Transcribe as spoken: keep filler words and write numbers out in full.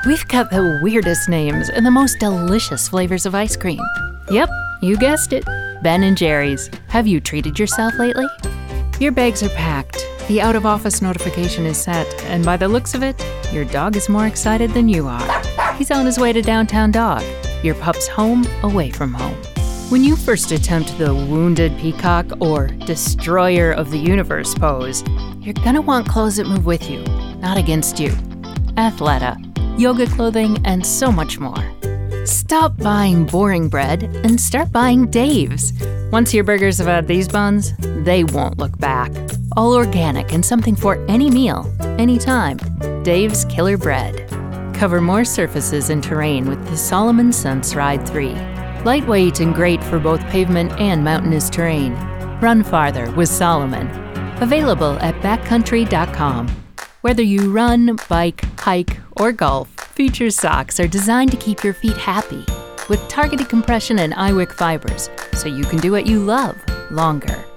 We've got the weirdest names and the most delicious flavors of ice cream. Yep, you guessed it, Ben and Jerry's. Have you treated yourself lately? Your bags are packed, the out-of-office notification is set, and by the looks of it, your dog is more excited than you are. He's on his way to Downtown Dog, your pup's home away from home. When you first attempt the wounded peacock or destroyer of the universe pose, you're gonna want clothes that move with you, not against you. Athleta, yoga clothing, and so much more. Stop buying boring bread and start buying Dave's. Once your burgers have had these buns, they won't look back. All organic and something for any meal, anytime. Dave's Killer Bread. Cover more surfaces and terrain with the Salomon Sense Ride three. Lightweight and great for both pavement and mountainous terrain. Run farther with Salomon. Available at backcountry dot com. Whether you run, bike, hike, or golf, Future socks are designed to keep your feet happy with targeted compression and iWick fibers, so you can do what you love longer.